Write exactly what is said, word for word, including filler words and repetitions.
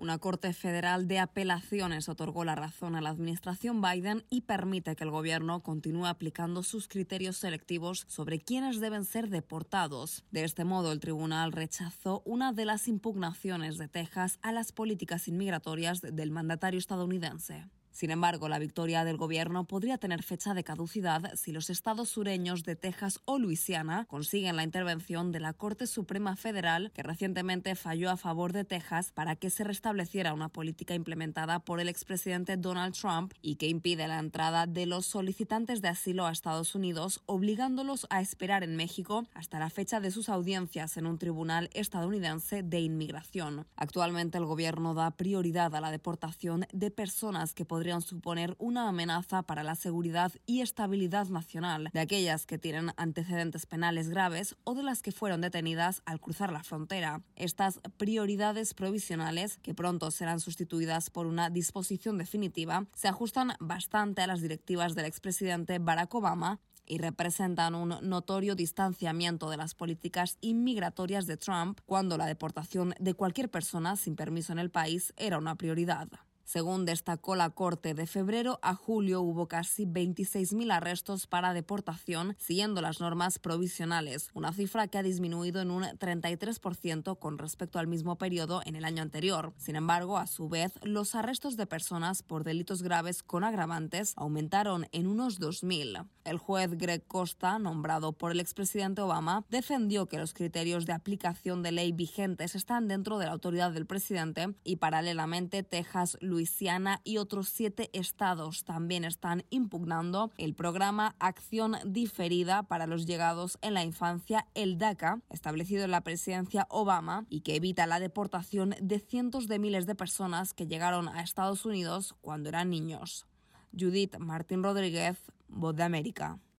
Una corte federal de apelaciones otorgó la razón a la administración Biden y permite que el gobierno continúe aplicando sus criterios selectivos sobre quiénes deben ser deportados. De este modo, el tribunal rechazó una de las impugnaciones de Texas a las políticas inmigratorias del mandatario estadounidense. Sin embargo, la victoria del gobierno podría tener fecha de caducidad si los estados sureños de Texas o Luisiana consiguen la intervención de la Corte Suprema Federal, que recientemente falló a favor de Texas para que se restableciera una política implementada por el expresidente Donald Trump y que impide la entrada de los solicitantes de asilo a Estados Unidos, obligándolos a esperar en México hasta la fecha de sus audiencias en un tribunal estadounidense de inmigración. Actualmente, el gobierno da prioridad a la deportación de personas que podrían suponer una amenaza para la seguridad y estabilidad nacional, de aquellas que tienen antecedentes penales graves o de las que fueron detenidas al cruzar la frontera. Estas prioridades provisionales, que pronto serán sustituidas por una disposición definitiva, se ajustan bastante a las directivas del expresidente Barack Obama y representan un notorio distanciamiento de las políticas inmigratorias de Trump, cuando la deportación de cualquier persona sin permiso en el país era una prioridad. Según destacó la Corte, de febrero a julio hubo casi veintiséis mil arrestos para deportación siguiendo las normas provisionales, una cifra que ha disminuido en un treinta y tres por ciento con respecto al mismo periodo en el año anterior. Sin embargo, a su vez, los arrestos de personas por delitos graves con agravantes aumentaron en unos dos mil. El juez Greg Costa, nombrado por el expresidente Obama, defendió que los criterios de aplicación de ley vigentes están dentro de la autoridad del presidente y, paralelamente, Texas, Luisiana y otros siete estados también están impugnando el programa Acción Diferida para los Llegados en la Infancia, el DACA, establecido en la presidencia Obama y que evita la deportación de cientos de miles de personas que llegaron a Estados Unidos cuando eran niños. Judith Martín Rodríguez, Voz de América.